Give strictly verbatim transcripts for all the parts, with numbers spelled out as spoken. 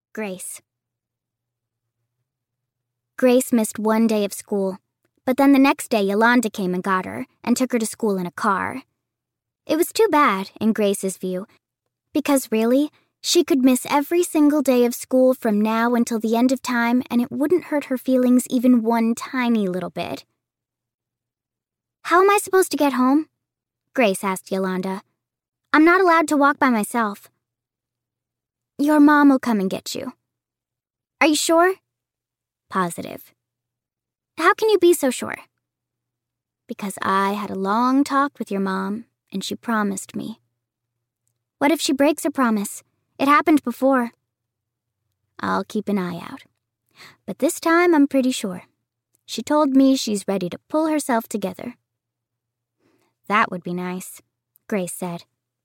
Grace. Grace missed one day of school, but then the next day Yolanda came and got her and took her to school in a car. It was too bad, in Grace's view, because really, she could miss every single day of school from now until the end of time, and it wouldn't hurt her feelings even one tiny little bit. "How am I supposed to get home?" Grace asked Yolanda. "I'm not allowed to walk by myself." "Your mom will come and get you." "Are you sure?" "Positive." "How can you be so sure?" "Because I had a long talk with your mom, and she promised me." "What if she breaks her promise? It happened before." "I'll keep an eye out. But this time I'm pretty sure. She told me she's ready to pull herself together." "That would be nice," Grace said.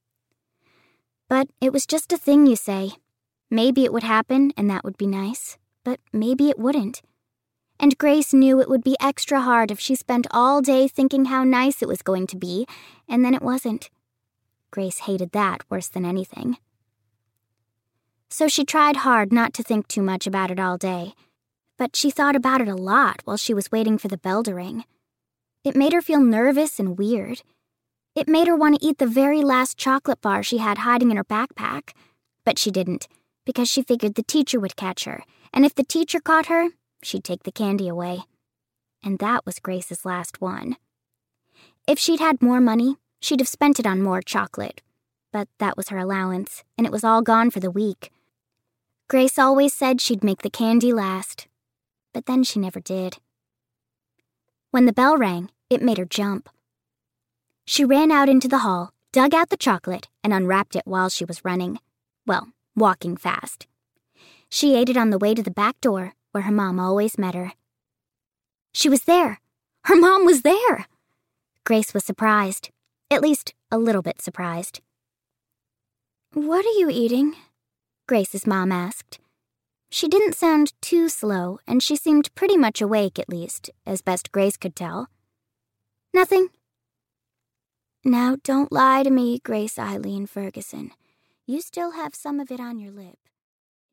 But it was just a thing you say. Maybe it would happen and that would be nice, but maybe it wouldn't. And Grace knew it would be extra hard if she spent all day thinking how nice it was going to be, and then it wasn't. Grace hated that worse than anything. So she tried hard not to think too much about it all day, but she thought about it a lot while she was waiting for the bell to ring. It made her feel nervous and weird. It made her want to eat the very last chocolate bar she had hiding in her backpack, but she didn't, because she figured the teacher would catch her, and if the teacher caught her, she'd take the candy away. And that was Grace's last one. If she'd had more money, she'd have spent it on more chocolate, but that was her allowance, and it was all gone for the week. Grace always said she'd make the candy last, but then she never did. When the bell rang, it made her jump. She ran out into the hall, dug out the chocolate, and unwrapped it while she was running. Well, walking fast. She ate it on the way to the back door, where her mom always met her. She was there! Her mom was there! Grace was surprised. At least, a little bit surprised. "What are you eating?" Grace's mom asked. She didn't sound too slow, and she seemed pretty much awake, at least, as best Grace could tell. "Nothing." "Now don't lie to me, Grace Eileen Ferguson. You still have some of it on your lip."